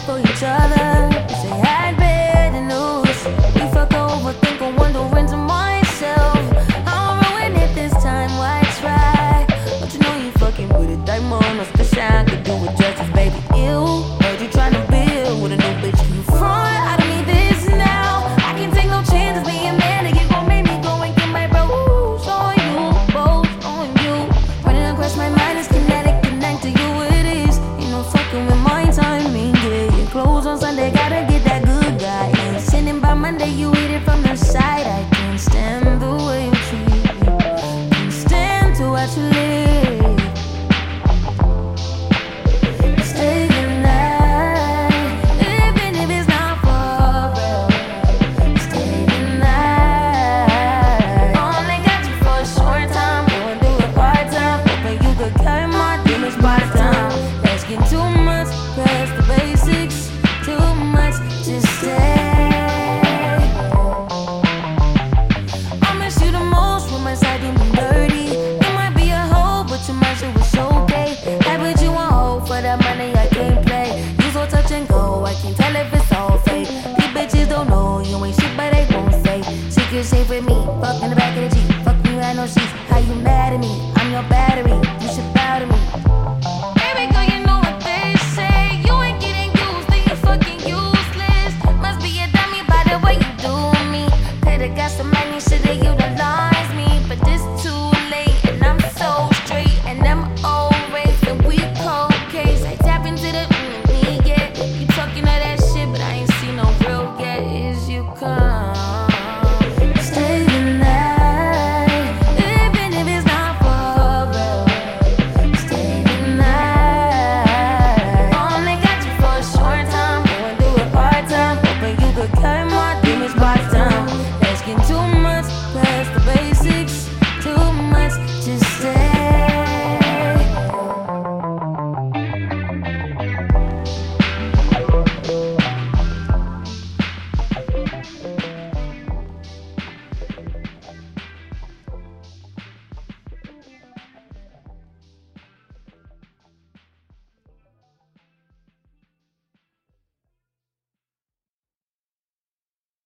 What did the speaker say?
for each other. Cause they had better news. We fucked over, think I'm wondering to myself, I'll ruin it this time, why try? But you know you fucking with it, diamond, no special, I could do it justice, baby. Ew, heard you trying to build with a new bitch. You front, I don't need this now. I can't take no chances being man again. Gon' make me go and get my bros on you, both on you. Running across my mind is kinetic, connect to you it is. Ain't no fucking with my timing, yeah. Your clothes on Sunday, gotta get that good guy. And sending by Monday, you hit it from the side. I can't stand the way you treat me. Can't stand to watch you live. Stay the night, even if it's not for real. Stay the night. Only got you for a short time, gonna do it part time. Hoping you could carry my demons part time. Let's get to